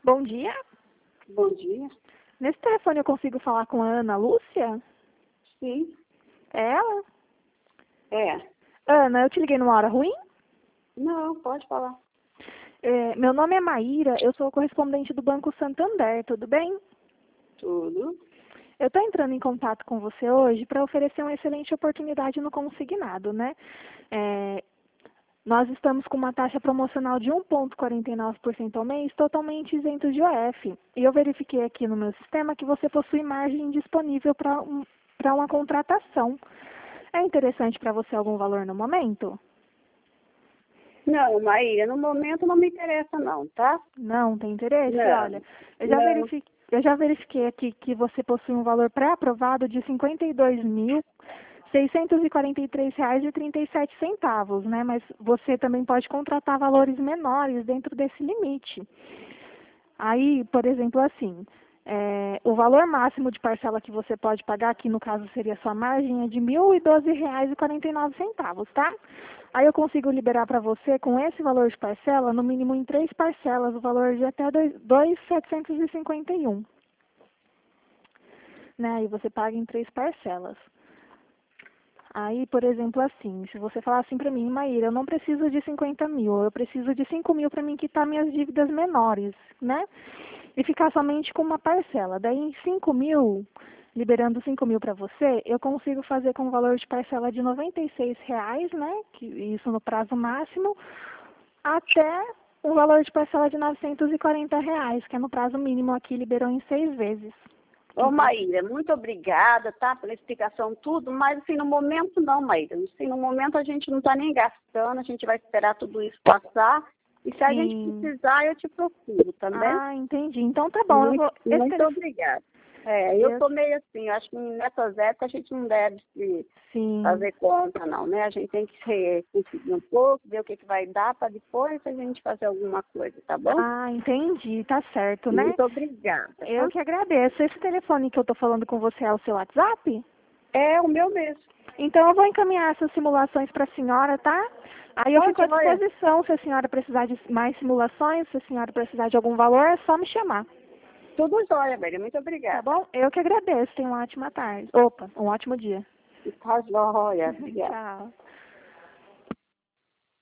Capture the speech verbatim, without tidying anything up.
Bom dia. Bom dia. Nesse telefone eu consigo falar com a Ana Lúcia? Sim. É ela? É. Ana, eu te liguei numa hora ruim? Não, pode falar. É, meu nome é Maíra, eu sou correspondente do Banco Santander, tudo bem? Tudo. Eu estou entrando em contato com você hoje para oferecer uma excelente oportunidade no consignado, né? É, nós estamos com uma taxa promocional de um vírgula quarenta e nove por cento ao mês, totalmente isento de O F. E eu verifiquei aqui no meu sistema que você possui margem disponível para um, para uma contratação. É interessante para você algum valor no momento? Não, Maíra, no momento não me interessa não, tá? Não, tem interesse? Não. Olha, eu já Não. verifiquei, eu já verifiquei aqui que você possui um valor pré-aprovado de cinquenta e dois mil seiscentos e quarenta e três reais e trinta e sete centavos, né? Mas você também pode contratar valores menores dentro desse limite. Aí, por exemplo, assim, é, o valor máximo de parcela que você pode pagar, que no caso seria a sua margem, é de mil e doze reais e quarenta e nove centavos, tá? Aí eu consigo liberar para você, com esse valor de parcela, no mínimo em três parcelas, o valor de até dois mil setecentos e cinquenta e um. Né? E você paga em três parcelas. Aí, por exemplo, assim, se você falar assim para mim, Maíra, eu não preciso de cinquenta mil, eu preciso de cinco mil para mim quitar minhas dívidas menores, né? E ficar somente com uma parcela. Daí, em cinco mil, liberando cinco mil para você, eu consigo fazer com o valor de parcela de noventa e seis reais, né? Que, isso no prazo máximo, até um valor de parcela de novecentos e quarenta reais, que é no prazo mínimo aqui, liberou em seis vezes. Ô, Maíra, muito obrigada, tá, pela explicação, tudo, mas assim, no momento não, Maíra. Assim, no momento a gente não está nem gastando, a gente vai esperar tudo isso passar. E se Sim. a gente precisar, eu te procuro, tá bem? Ah, entendi. Então tá bom. Muito, eu vou... Esse muito telefone... obrigada. É, eu eu... tô meio assim, eu acho que nessas épocas a gente não deve se Sim. fazer conta, não, né? A gente tem que se conseguir um pouco, ver o que, que vai dar para depois a gente fazer alguma coisa, tá bom? Ah, entendi. Tá certo, né? Muito obrigada. Eu Tá? que agradeço. Esse telefone que eu tô falando com você é o seu WhatsApp? É o meu mesmo. Então eu vou encaminhar essas simulações para a senhora, tá? Aí eu Pode, fico à olha. disposição, se a senhora precisar de mais simulações, se a senhora precisar de algum valor, é só me chamar. Tudo jóia, velho. Muito Tá obrigada. bom? Eu que agradeço. Tenha uma ótima tarde. Opa, um ótimo dia. Tá jóia. Obrigada. Tchau.